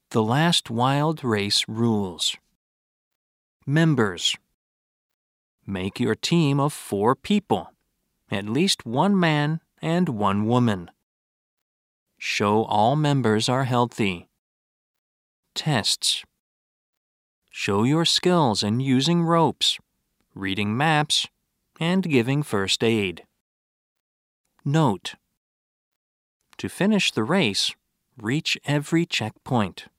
The last wild race rules. Members. Make your team of 4 people, at least 1 man and 1 woman. Show all members are healthy. Tests. Show your skills in using ropes, reading maps, and giving first aid. Note: to finish the race, reach every checkpoint.